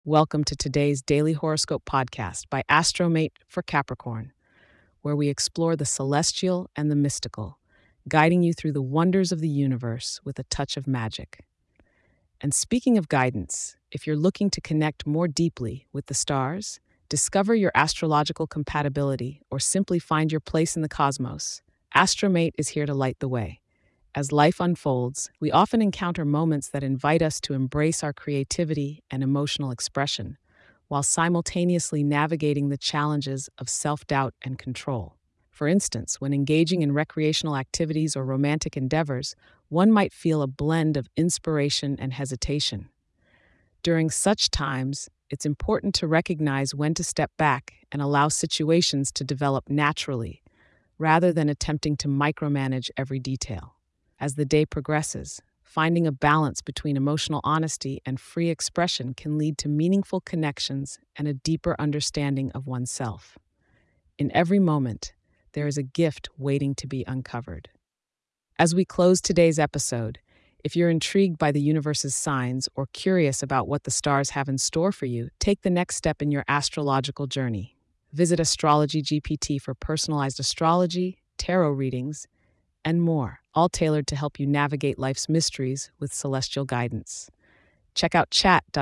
Welcome to today's Daily Horoscope podcast by Astromate for Capricorn, where we explore the celestial and the mystical, guiding you through the wonders of the universe with a touch of magic. And speaking of guidance, if you're looking to connect more deeply with the stars, discover your astrological compatibility, or simply find your place in the cosmos, Astromate is here to light the way. As life unfolds, we often encounter moments that invite us to embrace our creativity and emotional expression, while simultaneously navigating the challenges of self doubt and control. For instance, when engaging in recreational activities or romantic endeavors, one might feel a blend of inspiration and hesitation. During such times, it's important to recognize when to step back and allow situations to develop naturally, rather than attempting to micromanage every detail. As the day progresses, finding a balance between emotional honesty and free expression can lead to meaningful connections and a deeper understanding of oneself. In every moment, there is a gift waiting to be uncovered. As we close today's episode, if you're intrigued by the universe's signs or curious about what the stars have in store for you, take the next step in your astrological journey. Visit Astrology GPT for personalized astrology, tarot readings, and more, all tailored to help you navigate life's mysteries with celestial guidance. Check out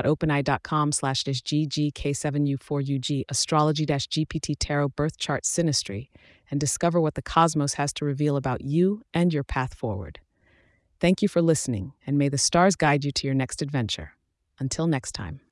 chat.openai.com/ggk7u4ug astrology-gpt tarot birth chart synastry and discover what the cosmos has to reveal about you and your path forward. Thank you for listening, and may the stars guide you to your next adventure. Until next time.